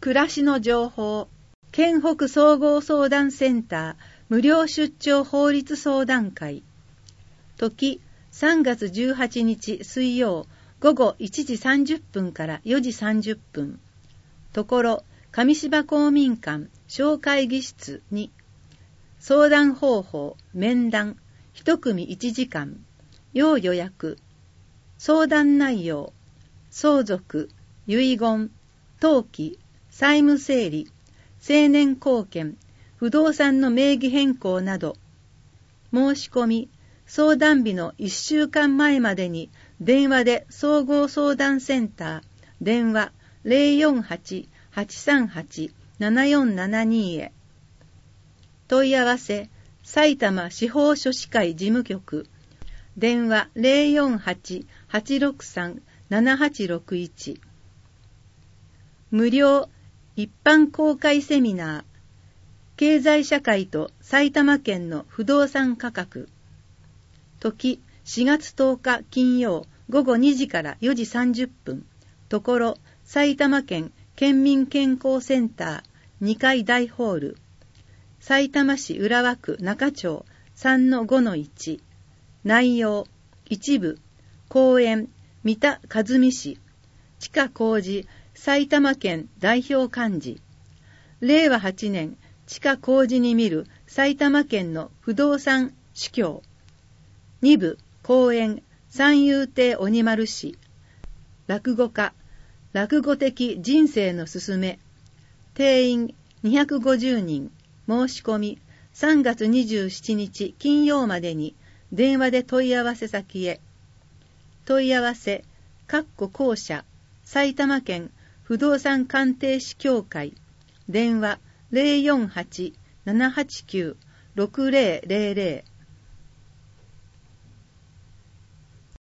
暮らしの情報、県北総合相談センター無料出張法律相談会。時、3月18日水曜午後1時30分から4時30分。ところ、上芝公民館小会議室に、相談方法、面談、一組1時間、要予約、相談内容、相続、遺言、登記、債務整理、成年後見、不動産の名義変更など、申し込み、相談日の1週間前までに電話で総合相談センター、電話 048-838-7472 へ。問い合わせ、埼玉司法書士会事務局、電話 048-863-7861。無料一般公開セミナー、経済社会と埼玉県の不動産価格。時、4月10日金曜午後2時から4時30分。ところ、埼玉県県民健康センター2階大ホール。さいたま市浦和区中町 3-5-1。内容、一部、公園、三田和美市、地下工事、埼玉県代表幹事。令和8年、地下工事に見る埼玉県の不動産主教。二部、公演、三遊亭鬼丸氏。落語家、落語的人生のすすめ。定員250人。申し込み、3月27日金曜までに電話で問い合わせ先へ。問い合わせ、公社、埼玉県不動産鑑定士協会。電話 048-789-6000。